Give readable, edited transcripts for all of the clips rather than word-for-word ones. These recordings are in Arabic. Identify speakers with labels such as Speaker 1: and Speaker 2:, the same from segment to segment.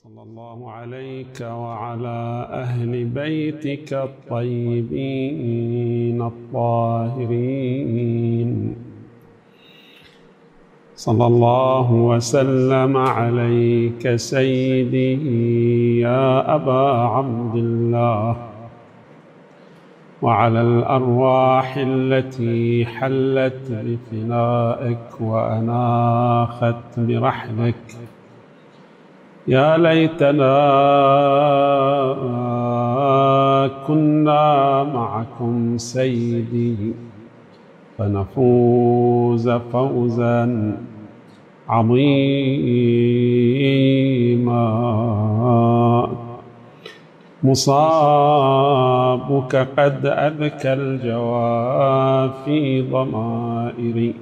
Speaker 1: صلى الله عليك وعلى أهل بيتك الطيبين الطاهرين. صلى الله وسلم عليك سيدي يا أبا عبد الله، وعلى الأرواح التي حلت بفنائك وأناخت برحلك. يا ليتنا كنا معكم سيدي فنفوز فوزا عظيما. مصابك قد أذكى الجوافي ضمائري،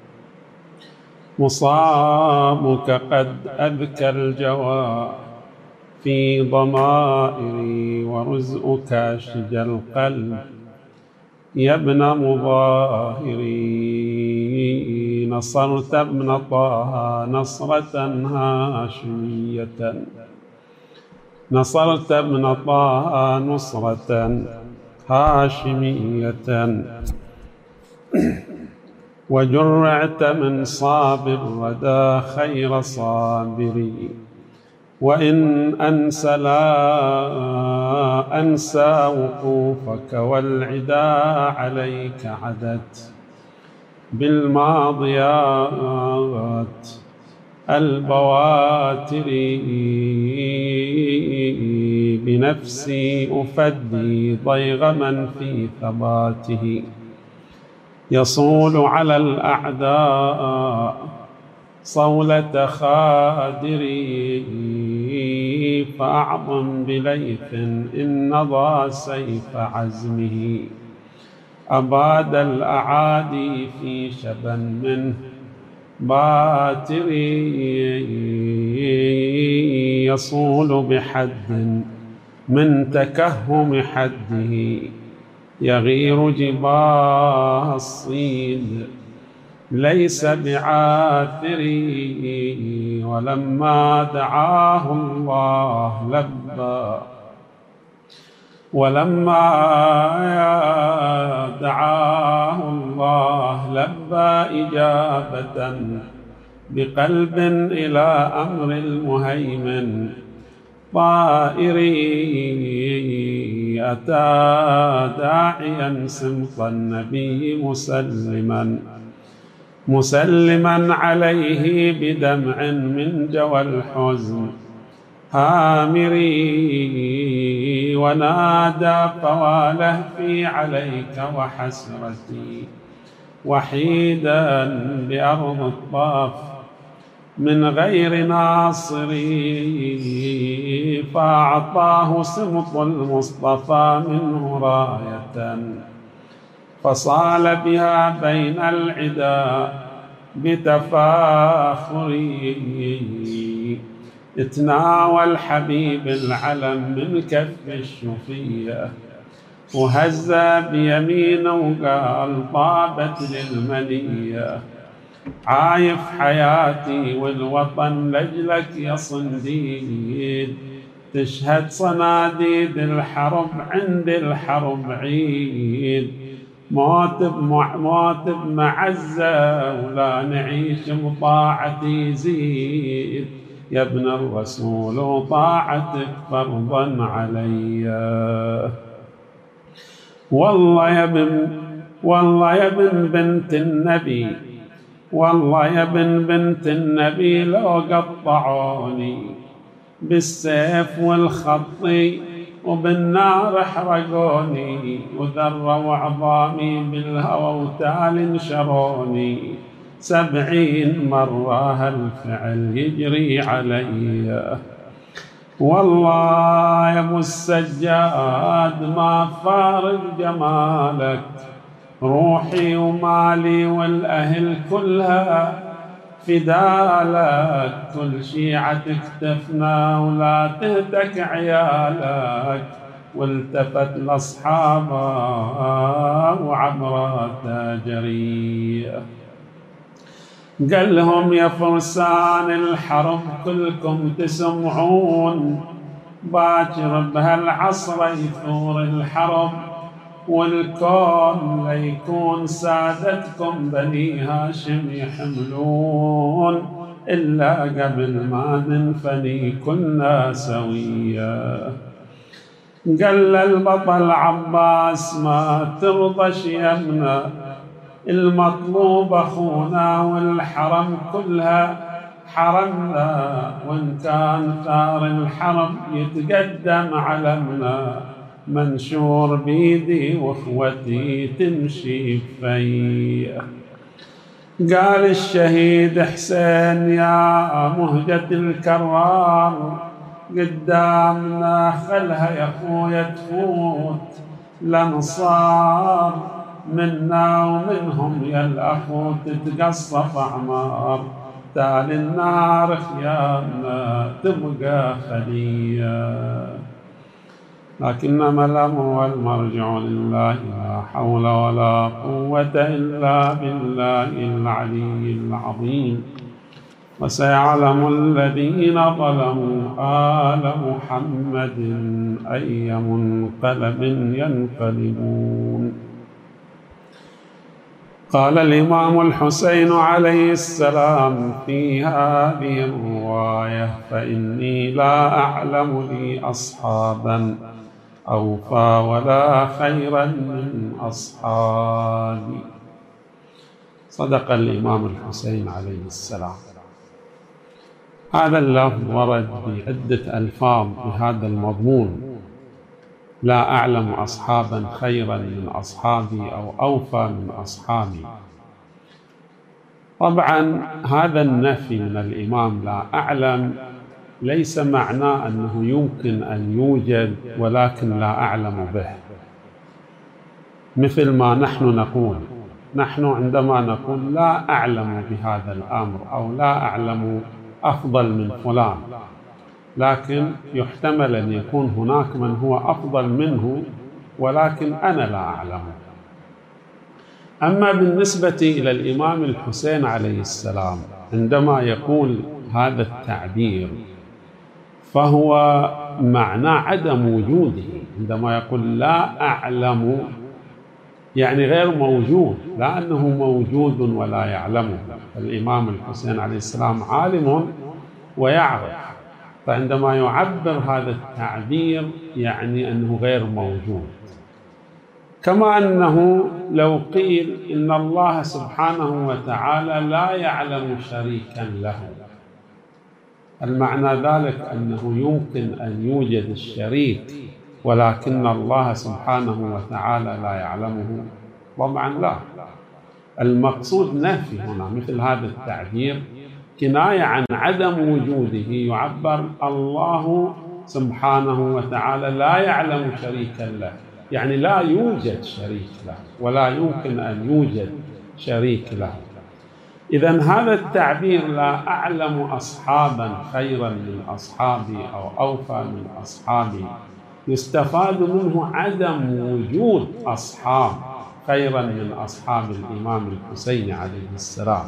Speaker 1: مصابك قد أذكى الجوى في ضمائري، ورزقك أشجى القلب يا ابن مظاهري. نصرت ابن طه نصرة هاشمية، نصرت ابن طه نصرة هاشمية، وجرعت من صابر ردى خير صابري. وإن أنسى لا أنسى وقوفك، والعدا عليك عدت بالماضيات البواتر. بنفسي أفدي ضيغ من في ثباته يصول على الأعداء صولة خادري. فأعظم بليث إن نضى سيف عزمه، أباد الأعادي في شبا منه باتري. يصول بحد من تكهم حده، يغير جباه الصيد ليس بعاثري. ولما دعاه الله لبى، ولما دعاه الله لبى إجابة بقلب إلى أمر المهيمن طائري. أتى داعيا سمط النبي مسلما عليه بدمع من جوى الحزن هامري. ونادى فواله في عليك وحسرتي، وحيدا بأرض الطاف من غير ناصري. فأعطاه سمط المصطفى منه راية، فصال بها بين العدا بتفاخري. اتناول حبيب العلم من كف الشفية، وهز بيمينه وقال طابت للمنية. عايف حياتي والوطن لجلك يا صنديد، تشهد صناديد الحرب عند الحرب عيد. موت بمعزة ولا نعيش بطاعتي زيد، يا ابن الرسول طاعتك فرضا علي. والله يا ابن بنت النبي، والله يا ابن بنت النبي لو قطعوني بالسيف والخط وبالنار احرقوني، وذروا عظامي بالهوى وتال انشروني. 70 مرة هالفعل يجري علي. والله يا ابو السجاد ما فارق جمالك، روحي ومالي والأهل كلها فدالك. كل شيعتك تفنى ولا تهتك عيالك، والتفت لأصحابه وعبرته جري. قال لهم يا فرسان الحرب كلكم تسمعون، باكر بهالعصر يثور الحرب، والكون ليكون سادتكم بني هاشم يحملون، إلا قبل ما ننفني كنا سويا. قال البطل عباس ما ترضى يمنا، المطلوب أخونا والحرم كلها حرمنا، وإن كان ثار الحرب يتقدم علمنا، منشور بيدي واخوتي تمشي فيا. قال الشهيد حسين يا مهجة الكرار، قدامنا خلها يا خويا تفوت، الأنصار منا ومنهم يا الأخو تتقصف أعمار، تالي النار خيامنا تبقى خلية. لكنما الأمر والمرجع لله، لا حول ولا قوة إلا بالله العلي العظيم. وسيعلم الذين ظلموا آل محمد أي منقلب ينقلبون. قال الإمام الحسين عليه السلام في هذه الرواية: فإني لا أعلم لي أصحابا أوفى ولا خيرا من أصحابي. صدق الإمام الحسين عليه السلام. هذا اللفظ ورد بعدة ألفاظ بهذا المضمون: لا أعلم أصحابا خيرا من أصحابي أو أوفى من أصحابي. طبعا هذا النفي من الإمام لا أعلم ليس معناه أنه يمكن أن يوجد ولكن لا أعلم به، مثل ما نحن نقول. نحن عندما نقول لا أعلم بهذا الأمر أو لا أعلم أفضل من فلان، لكن يحتمل أن يكون هناك من هو أفضل منه ولكن أنا لا أعلمه. أما بالنسبة إلى الإمام الحسين عليه السلام عندما يقول هذا التعبير فهو معنى عدم وجوده. عندما يقول لا أعلم يعني غير موجود، لا أنه موجود ولا يعلمه. الإمام الحسين عليه السلام عالم ويعرف، فعندما يعبر هذا التعبير يعني أنه غير موجود. كما أنه لو قيل إن الله سبحانه وتعالى لا يعلم شريكا له، المعنى ذلك أنه يمكن أن يوجد الشريك ولكن الله سبحانه وتعالى لا يعلمه. طبعا لا، المقصود نفي هنا مثل هذا التعبير كناية عن عدم وجوده، يعبر الله سبحانه وتعالى لا يعلم شريكا له، يعني لا يوجد شريك له ولا يمكن أن يوجد شريك له. إذن هذا التعبير لا أعلم أصحابا خيرا من أصحابي أو أوفى من أصحابي يستفاد منه عدم وجود أصحاب خيرا من أصحاب الإمام الحسين عليه السلام.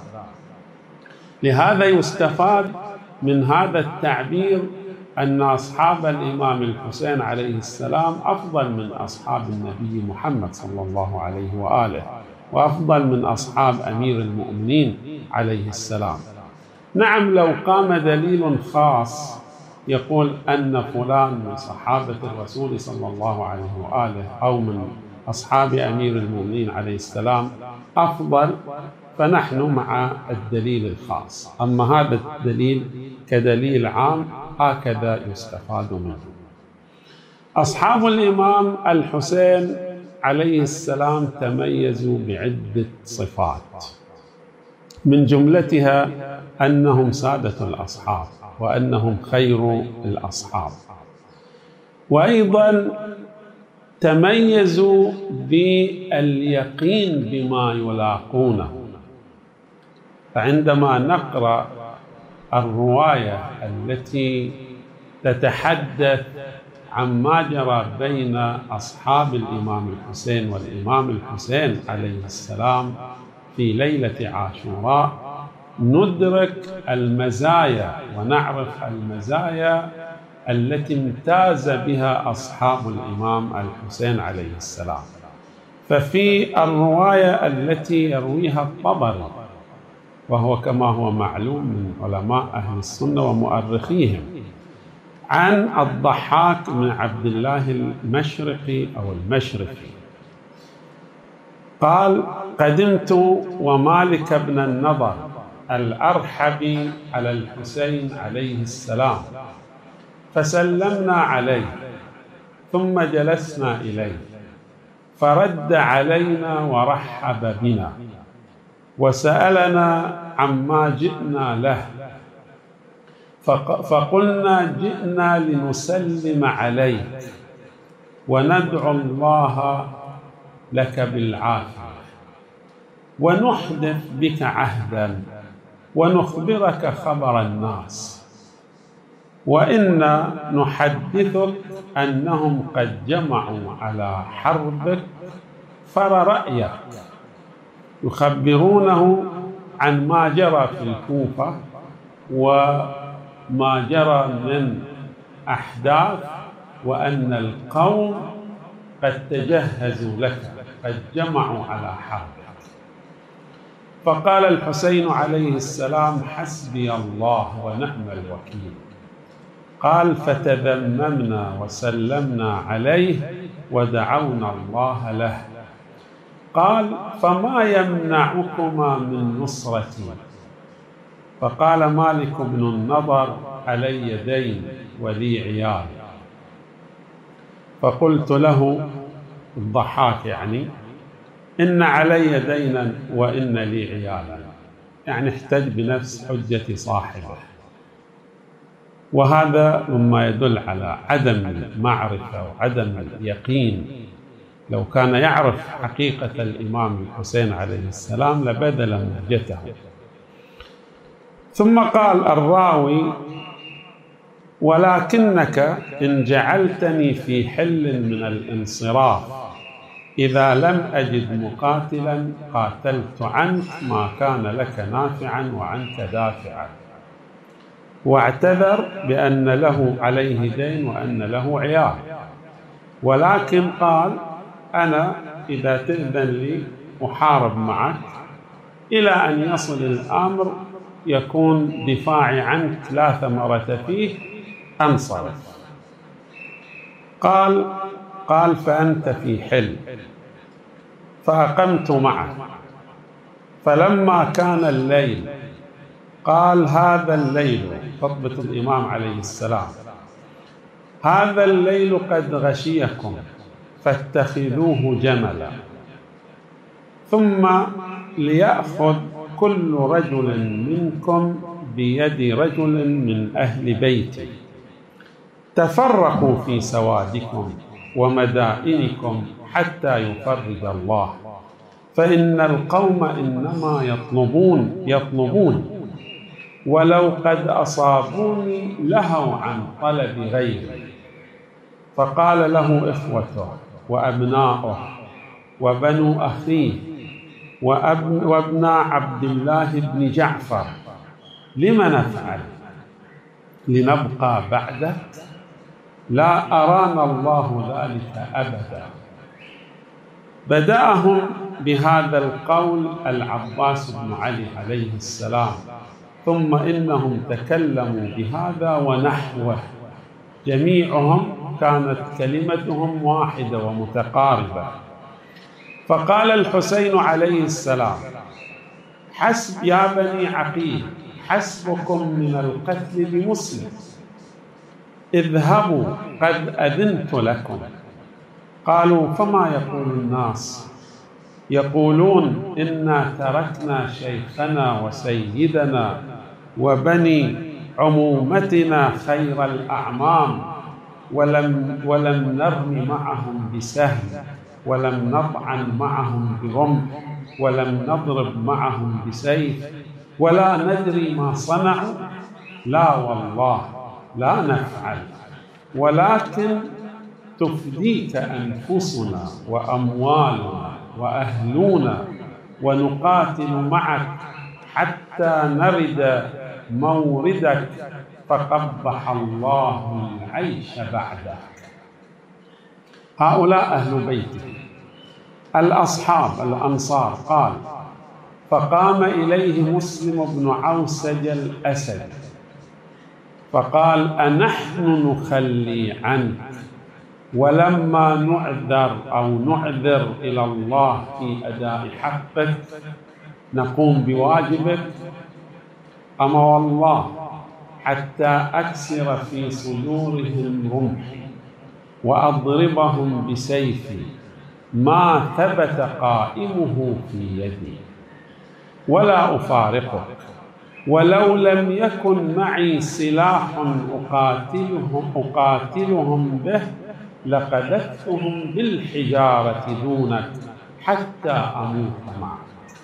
Speaker 1: لهذا يستفاد من هذا التعبير أن أصحاب الإمام الحسين عليه السلام أفضل من أصحاب النبي محمد صلى الله عليه وآله، وأفضل من أصحاب أمير المؤمنين عليه السلام. نعم، لو قام دليل خاص يقول أن فلان من صحابة الرسول صلى الله عليه وآله أو من أصحاب أمير المؤمنين عليه السلام أفضل، فنحن مع الدليل الخاص. أما هذا الدليل كدليل عام هكذا يستفاد منه. أصحاب الإمام الحسين عليه السلام تميزوا بعدة صفات، من جملتها أنهم سادة الأصحاب وأنهم خير الأصحاب، وأيضا تميزوا باليقين بما يلاقونه. فعندما نقرأ الرواية التي تتحدث عما جرى بين أصحاب الإمام الحسين والإمام الحسين عليه السلام في ليلة عاشوراء، ندرك المزايا ونعرف المزايا التي امتاز بها أصحاب الإمام الحسين عليه السلام. ففي الرواية التي يرويها الطبري، وهو كما هو معلوم من علماء أهل السنة ومؤرخيهم، عن الضحاك بن عبد الله المشرقي أو المشرقي قال: قدمت ومالك بن النضر الأرحبي على الحسين عليه السلام، فسلمنا عليه ثم جلسنا إليه، فرد علينا ورحب بنا وسألنا عما جئنا له، فقلنا: جئنا لنسلم عليك وندعو الله لك بالعافية ونحدث بك عهدا ونخبرك خبر الناس، وإنا نحدثك أنهم قد جمعوا على حربك فرأيك، يخبرونه عن ما جرى في الكوفة وما جرى من أحداث، وأن القوم قد تجهزوا لك، قد جمعوا على حربك. فقال الحسين عليه السلام: حسبي الله ونعم الوكيل. قال: فتذممنا وسلمنا عليه ودعونا الله له. قال: فما يمنعكما من نصرتي؟ فقال مالك بن النضر: علي دين ولي عيال. فقلت له الضحاك يعني: إن علي دينا وإن لي عيالا، يعني احتج بنفس حجة صاحبه. وهذا مما يدل على عدم المعرفة وعدم اليقين. لو كان يعرف حقيقة الإمام الحسين عليه السلام لبذل مهجته. ثم قال الراوي: ولكنك إن جعلتني في حل من الانصراف إذا لم أجد مقاتلا قاتلت عنك ما كان لك نافعا وعنك دافعا. واعتذر بأن له عليه دين وأن له عيال، ولكن قال: أنا إذا تأذن لي أحارب معك إلى أن يصل الأمر يكون دفاعي عنك لا ثمرة فيه، أنصرف. قال: فأنت في حل. فأقمت معه، فلما كان الليل قال: هذا الليل، خطبة الإمام عليه السلام، هذا الليل قد غشيكم فاتخذوه جملا، ثم ليأخذ كل رجل منكم بيد رجل من أهل بيتي، تفرقوا في سوادكم ومدائنكم حتى يفرج الله، فإن القوم إنما يطلبون ولو قد أصابوني لهوا عن طلب غيري. فقال له إخوته وأبناؤه وبنو أخيه وابنا عبد الله بن جعفر: لم نفعل؟ لنبقى بعدك؟ لا أرانا الله ذلك أبدا. بدأهم بهذا القول العباس بن علي عليه السلام، ثم إنهم تكلموا بهذا ونحوه، جميعهم كانت كلمتهم واحدة ومتقاربة. فقال الحسين عليه السلام: حسب يا بني عقيل، حسبكم من القتل بمسلم، اذهبوا قد أذنت لكم. قالوا: فما يقول الناس؟ يقولون: إنا تركنا شيخنا وسيدنا وبني عمومتنا خير الأعمام، ولم نرم معهم بسهم، ولم نطعن معهم برمح، ولم نضرب معهم بسيف، ولا ندري ما صنعوا. لا والله لا نفعل، ولكن تفديك أنفسنا وأموالنا وأهلنا ونقاتل معك حتى نرد موردك فقبح الله العيش بعدك. هؤلاء أهل بيته الأصحاب الأنصار. قال: فقام إليه مسلم بن عوسج الأسد فقال: أنحن نخلي عنك ولما نعذر إلى الله في أداء حقك نقوم بواجبك؟ أما والله حتى أكسر في صدورهم رمحي وأضربهم بسيفي ما ثبت قائمه في يدي ولا أفارقك، ولو لم يكن معي سلاح أقاتلهم به لقذفتهم بالحجارة دونك حتى أموت معك.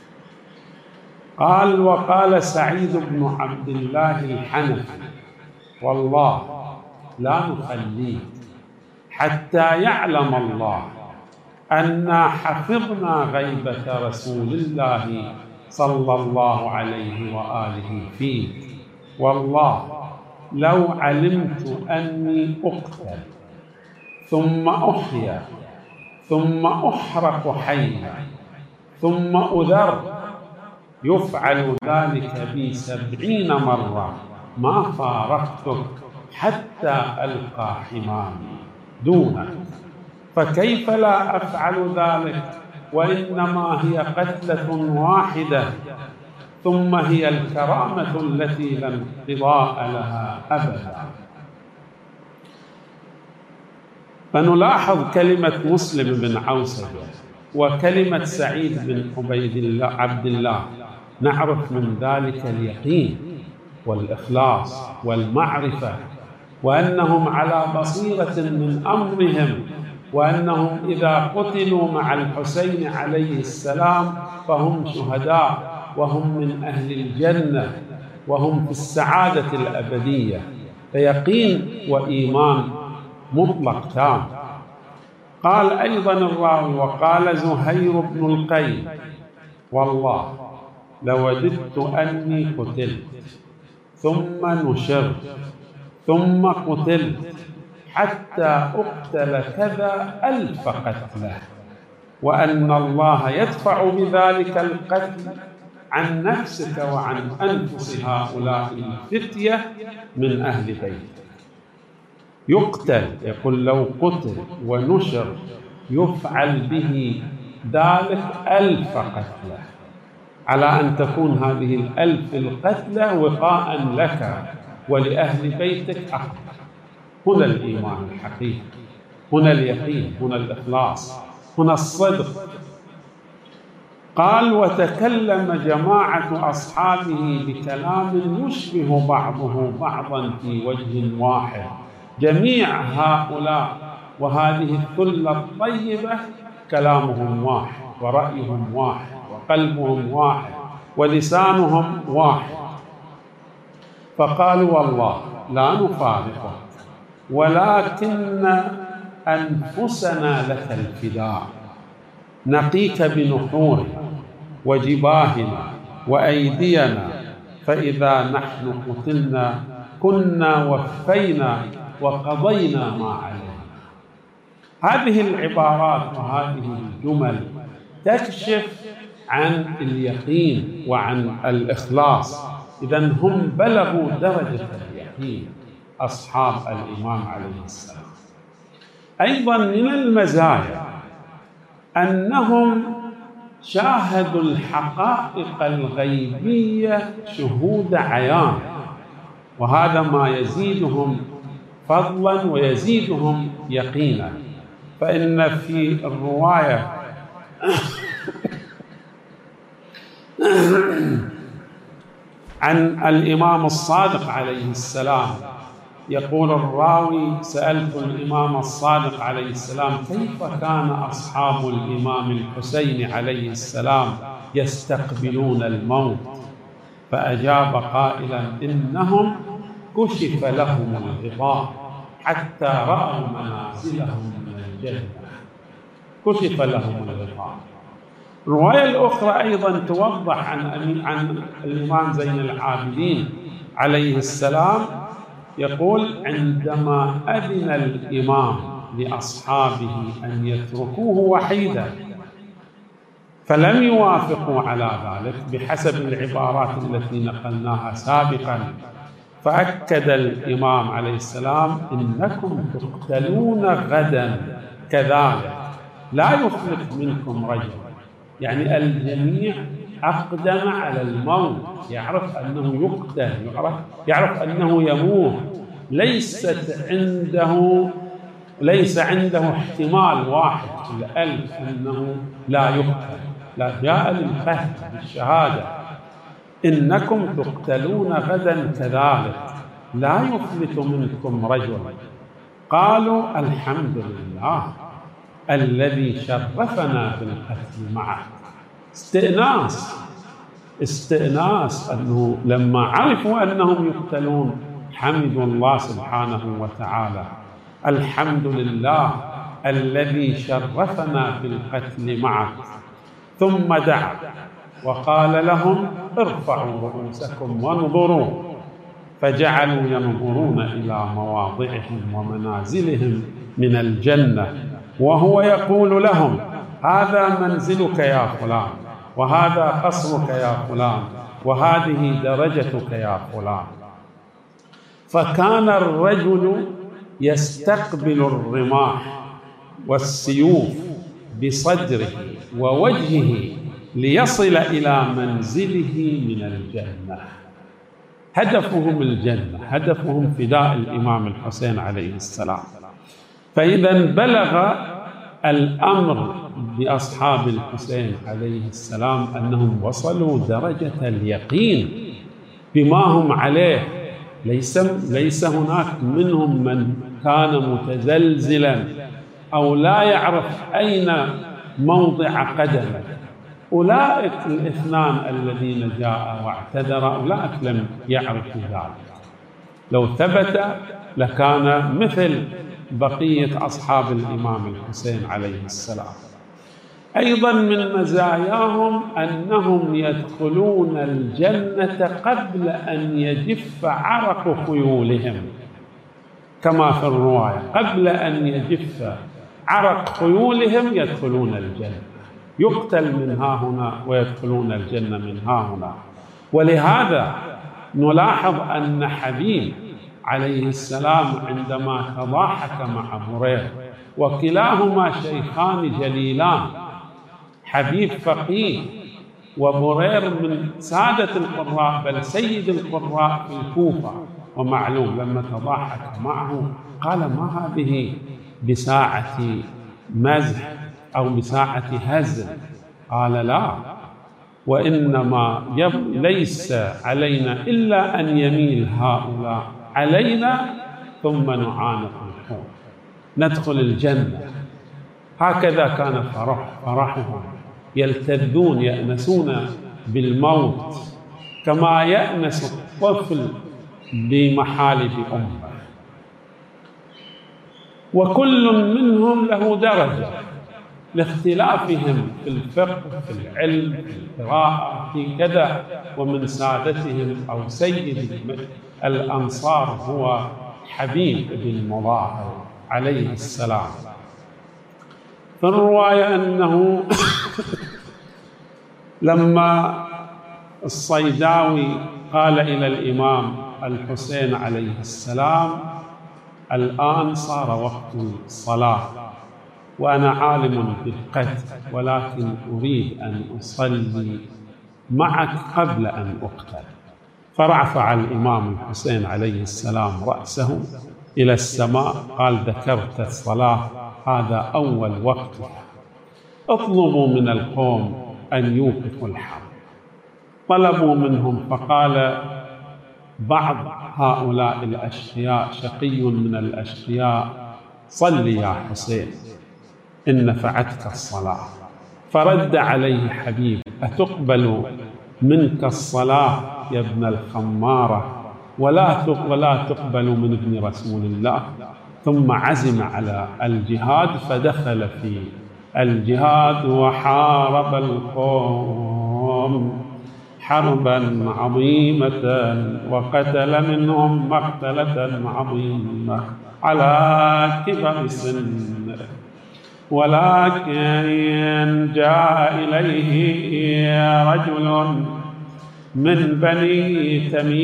Speaker 1: قال: وقال سعيد بن عبد الله الحنفي: والله لا نخليه حتى يعلم الله أنا حفظنا غيبة رسول الله صلى الله عليه وآله فيه، والله لو علمت أني أقتل ثم أحيا ثم أحرق حيا ثم أذر يفعل ذلك بي 70 مرة ما فارقتك حتى ألقى حمامي دونك، فكيف لا أفعل ذلك وإنما هي قتلة واحدة ثم هي الكرامة التي لا انقضاء لها أبدا. فنلاحظ كلمة مسلم بن عوسج وكلمة سعيد بن عبد الله نعرف من ذلك اليقين والإخلاص والمعرفة، وأنهم على بصيرة من أمرهم، وأنهم إذا قتلوا مع الحسين عليه السلام فهم شهداء وهم من أهل الجنة وهم في السعادة الأبدية. فيقين وإيمان مطلق تام. قال أيضا الراوي: وقال زهير بن القيم: والله لوددت أني قتلت ثم نشرت ثم قتلت حتى أقتل كذا 1000 قتلة، وأن الله يدفع بذلك القتل عن نفسك وعن أنفس هؤلاء الفتية من أهل بيتك. يقتل، يقول لو قتل ونشر يفعل به ذلك 1000 قتلة، على أن تكون هذه 1000 القتلة وقاء لك ولأهل بيتك أقل. هنا الإيمان الحقيقي، هنا اليقين، هنا الإخلاص، هنا الصدق. قال: وتكلم جماعة أصحابه بكلام يشبه بعضه بعضا في وجه واحد. جميع هؤلاء وهذه الثلة الطيبة كلامهم واحد ورأيهم واحد وقلبهم واحد ولسانهم واحد. فقالوا: والله لا نفارقه، ولكن أنفسنا لك الفداء، نقيك بنحورنا وجباهنا وأيدينا، فإذا نحن قتلنا كنا وفينا وقضينا ما علينا. هذه العبارات وهذه الجمل تكشف عن اليقين وعن الإخلاص. إذن هم بلغوا درجة اليقين أصحاب الإمام عليه السلام. أيضا من المزايا أنهم شاهدوا الحقائق الغيبية شهود عيان، وهذا ما يزيدهم فضلا ويزيدهم يقينا. فإن في الرواية عن الإمام الصادق عليه السلام يقول الراوي: سألت الإمام الصادق عليه السلام كيف كان أصحاب الإمام الحسين عليه السلام يستقبلون الموت؟ فأجاب قائلا: إنهم كشف لهم الغطاء حتى رأوا منازلهم من الجنة. كشف لهم الغطاء، الرواية الأخرى أيضا توضح عن الإمام زين العابدين عليه السلام، يقول: عندما أذن الإمام لأصحابه أن يتركوه وحيدا فلم يوافقوا على ذلك بحسب العبارات التي نقلناها سابقا، فأكد الإمام عليه السلام: إنكم تقتلون غدا كذلك لا يفلت منكم رجل. يعني الجميع أقدم على الموت، يعرف أنه يقتل، يعرف أنه يموت، ليس عنده احتمال واحد في الألف أنه لا يقتل، لا، جاء للفهم بالشهادة: إنكم تقتلون غدا كذلك لا يفلت منكم رجل. قالوا: الحمد لله الذي شرفنا بالقتل معه. استئناس أنه لما عرفوا أنهم يقتلون حمدوا الله سبحانه وتعالى: الحمد لله الذي شرفنا بالقتل معه. ثم دعا وقال لهم: ارفعوا رؤوسكم وانظروا، فجعلوا ينظرون إلى مواضعهم ومنازلهم من الجنة، وهو يقول لهم: هذا منزلك يا فلان، وهذا قصرك يا فلان، وهذه درجتك يا فلان. فكان الرجل يستقبل الرماح والسيوف بصدره ووجهه ليصل إلى منزله من الجنة. هدفهم الجنة، هدفهم فداء الإمام الحسين عليه السلام. فإذا بلغ الأمر بأصحاب الحسين عليه السلام أنهم وصلوا درجة اليقين بما هم عليه، ليس هناك منهم من كان متزلزلا أو لا يعرف أين موضع قدمه. أولئك الاثنان الذين جاء واعتذر أولئك لم يعرفوا ذلك، لو ثبت لكان مثل بقية أصحاب الإمام الحسين عليه السلام. أيضا من مزاياهم أنهم يدخلون الجنة قبل أن يجف عرق خيولهم، كما في الرواية: قبل أن يجف عرق خيولهم يدخلون الجنة، يقتل من ها هنا ويدخلون الجنة من ها هنا. ولهذا نلاحظ أن حبيب عليه السلام عندما تضاحك مع برير، وكلاهما شيخان جليلان، حبيب فقيه وبرير من سادة القراء بل سيد القراء في الكوفة، ومعلوم لما تضاحك معه قال: ما هذه بساعة مزح أو بساعة هزل؟ قال: لا، وإنما ليس علينا إلا أن يميل هؤلاء علينا ثم نعانق الحور ندخل الجنة. هكذا كان فرحهم، يلتذون يأنسون بالموت كما يأنس الطفل بمحالب أمه. وكل منهم له درجة لاختلافهم في الفقه، في العلم، في القراءة، في كذا. ومن سادتهم أو سيد الأنصار هو حبيب بن مظاهر عليه السلام. في الرواية أنه لما الصيداوي قال إلى الإمام الحسين عليه السلام: الآن صار وقت الصلاة وأنا عالم بالقتل، ولكن أريد أن أصلي معك قبل أن أقتل. فرفع الإمام الحسين عليه السلام رأسه إلى السماء، قال: ذكرت الصلاة، هذا أول وقتها، اطلبوا من القوم أن يوقفوا الحرب. طلبوا منهم، فقال بعض هؤلاء الأشقياء، شقي من الأشقياء: صل يا حسين إن نفعتك الصلاة. فرد عليه حبيب: أتقبل منك الصلاة يا ابن الخمارة ولا تقبل من ابن رسول الله؟ ثم عزم على الجهاد، فدخل في الجهاد وحارب القوم حربا عظيمة وقتل منهم مقتلة عظيمة على كبر سنه، ولكن جاء إليه رجل من بني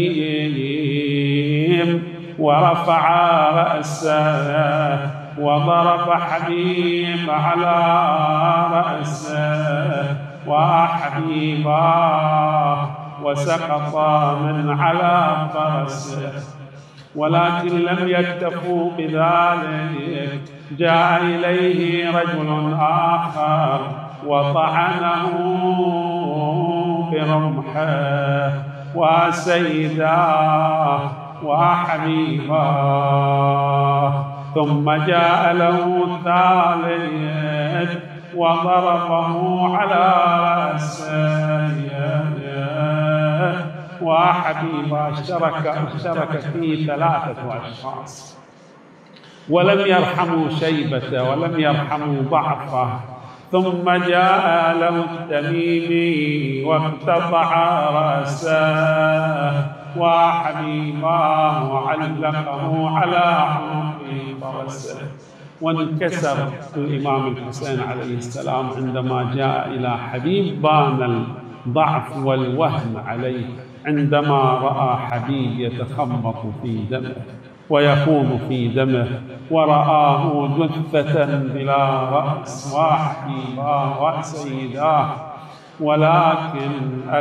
Speaker 1: تميم ورفع رأسه وضرب حبيب على رأسه وحبيباه وسقط من على فرسه، ولكن لم يكتفوا بذلك، جاء إليه رجل آخر وطعنه برمحه وسيداه وحبيباه، ثم جاء له الثالث وضربه على رأسه وحبيبه. اشترك فيه 3 أشخاص ولم يرحموا شيبته ولم يرحموا ضعفه. ثم جاء له التميمي واقتطع رأسه وحبيباه وعلقه على عنق فرسه، وانكسر الإمام الحسين عليه السلام عندما جاء إلى حبيب. بان الضعف والوهن عليه عندما رأى حبيب يتخبط في دمه ويخوض في دمه، ورآه جثة بلا رأس وحبيباه وسيداه. ولكن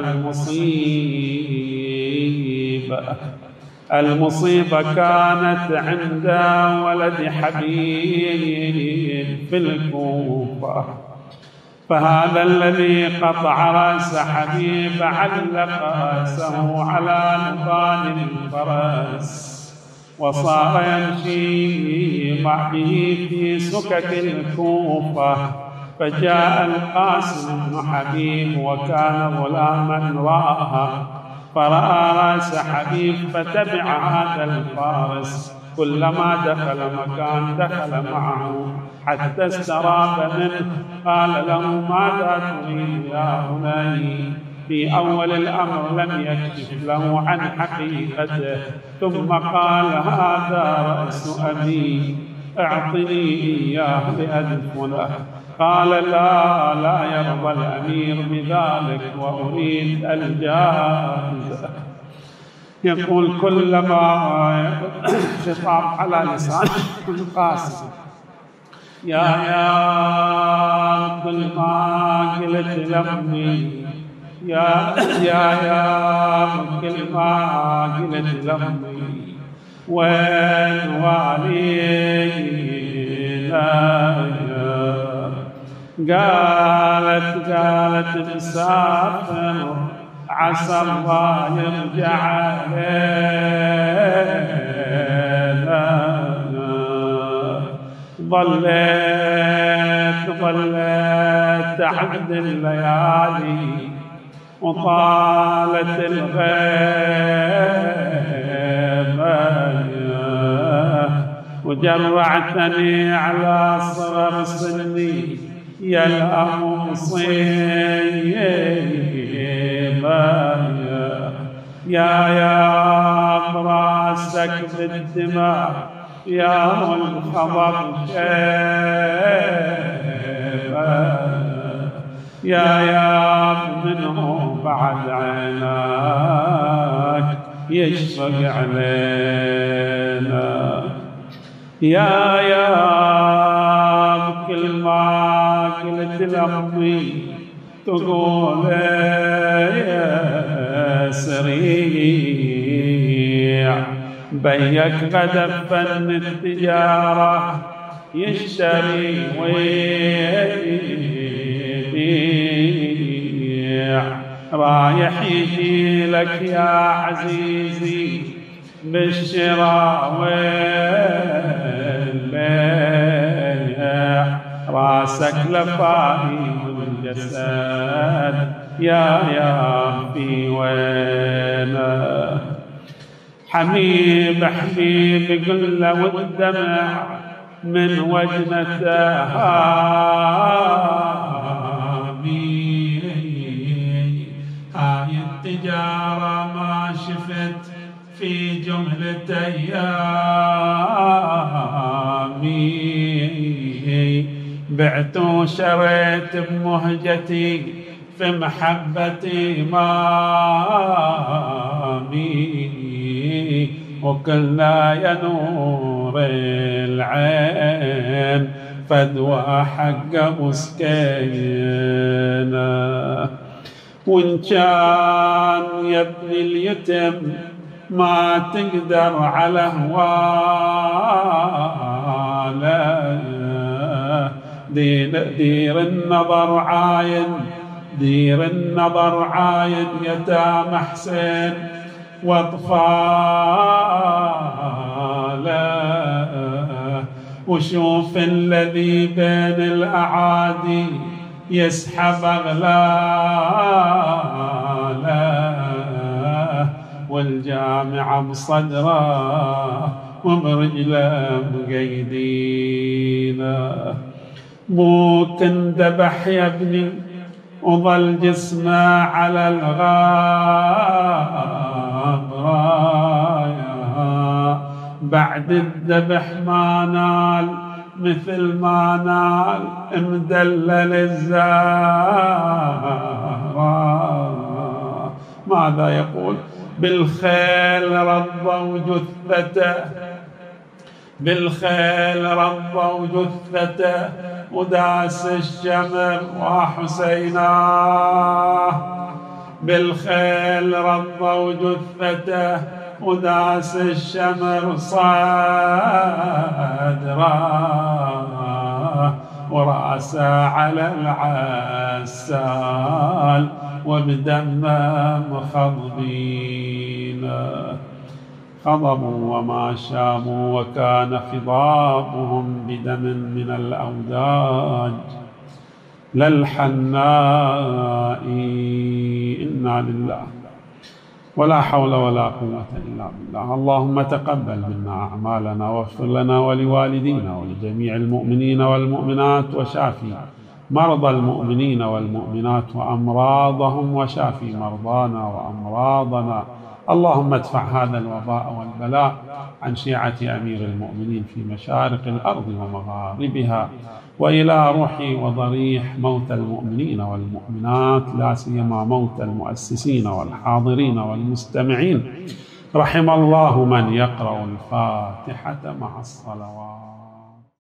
Speaker 1: المصيبة كانت عند ولد حبيب في الكوفة، فهذا الذي قطع رأس حبيب علق رأسه على لبان الفرس وصار يمشي به في سكك الكوفة. فجاء القاسم بن حبيب وكان غلاما رآها، فرأى رأس حبيب فتبع هذا الفارس، كلما دخل مكان دخل معه حتى استراب منه. قال له: ماذا تريد يا بني؟ في أول الأمر لم يكشف له عن حقيقته، ثم قال: هذا رأس أبي، أعطني إياه لأدفنه. قال: لا يرضى الأمير بذلك وأريد الجائزة. يقول كلما خطاب على لسان القاسم: يا كل ما قلت لأمي، يا كل ما قلت لأمي وين والينا؟ قالت مسافر عسى الله يرجع علينا. ظليت تعد الليالي وطالت الغيبة، وجرعتني على صغر سني يلأم مصيبة. يا براسك بالدماء يا الخضر شيبة، يا منه بعد عيناك يشفق علينا. يا بكل ما قلت لأمي تقول يا سريع، بيك غدا فن التجارة يشتري ويبيع، رايح يجي لك يا عزيزي بالشراء والبيع، راسك لفائي والجسد يا في وينه. حبيب قل له والدمع من وجنتها. هاي التجارة ما شفت في جملة أيامي، بعت وشريت بمهجتي في محبتي مامي، وكلنا يا نور العين فدوى حق مسكينة. وإن كان يا ابن اليتم ما تقدر على هواله، دير النظر عاين، دير النظر عاين يتام حسين واطفاله، وشوف الذي بين الأعادي يسحب أغلاله، والجامعة بصدره وبرجله مقيدينه. موت اندبح يا ابني وظل جسمه على الغاب رايا، بعد الذبح ما نال مثل ما نال مدلل الزهراء. ماذا يقول؟ بالخيل رضوا جثته، بالخيل رضوا جثته وداس الشمر وحسيناه، بالخيل رضوا جثته وداس الشمر صدره، ورأسه على العسال وبدمه مخضبين. خضبوا وما شاموا وكان خضابهم بدم من الأوداج للحناء. إنا لله ولا حول ولا قوة إلا بالله. اللهم تقبل منا أعمالنا واغفر لنا ولوالدينا ولجميع المؤمنين والمؤمنات، وشافي مرضى المؤمنين والمؤمنات وأمراضهم، وشافي مرضانا وأمراضنا. اللهم ادفع هذا الوباء والبلاء عن شيعة أمير المؤمنين في مشارق الأرض ومغاربها، وإلى روح وضريح موتى المؤمنين والمؤمنات، لا سيما موتى المؤسسين والحاضرين والمستمعين. رحم الله من يقرأ الفاتحة مع الصلوات.